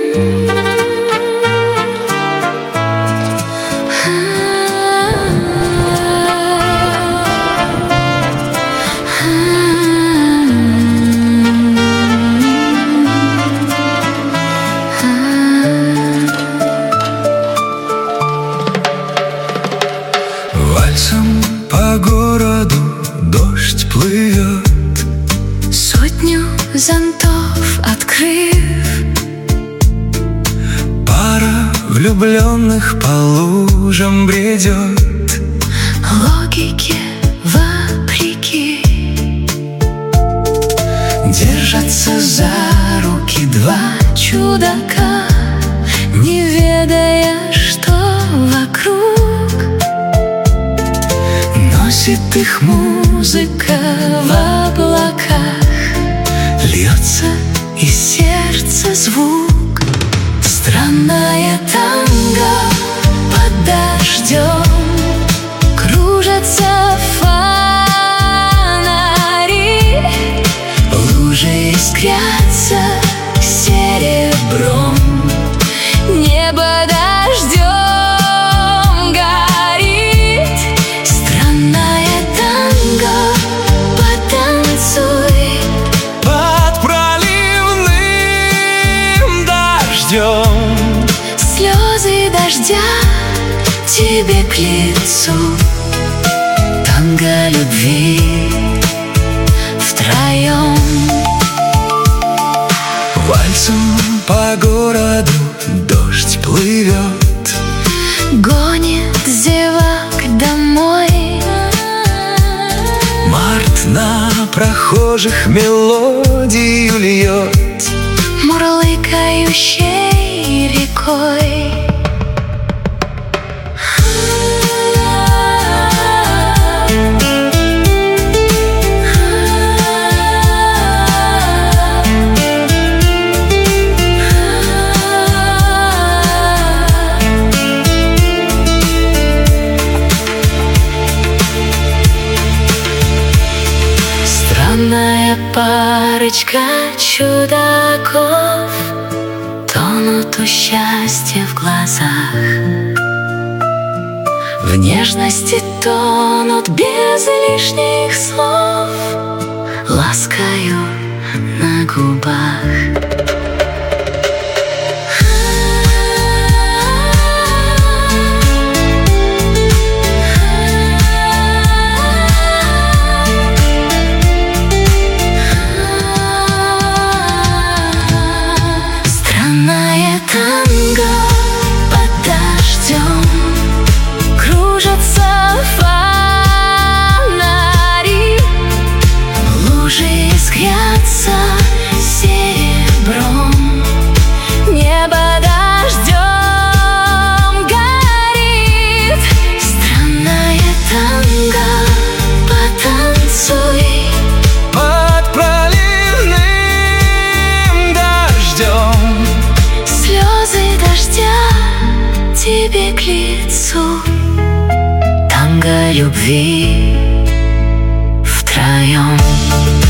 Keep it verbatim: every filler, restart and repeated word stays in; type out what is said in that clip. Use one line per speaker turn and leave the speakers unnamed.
Вальсом по городу дождь плывет,
сотню зонтов открыв.
Пара влюбленных по лужам бредет,
логике вопреки.
держатся за руки два
чудака, не ведая, что вокруг.
Носит их музыка в облаках,
льется из сердца звук.
Странное танго
под дождем, кружатся фонари,
лужи
искрятся серебром. Небо дождем горит. Странное танго, потанцуй
под проливным дождем.
Слезы дождя тебе к лицу.
Танго любви
втроем.
Вальсом по городу дождь плывет,
гонит зевак домой.
март на прохожих мелодию льет,
мурлыкающей рекой. Странная парочка чудаков тонут у счастья в глазах, в нежности тонут без лишних слов, ласкаю на губах. Танго под дождем, кружатся фонари, лужи искрятся серебром. Небо дождем горит. Странное танго, потанцуй
под проливным дождем.
Слезы дождя тебе к лицу.
Танго любви втроем.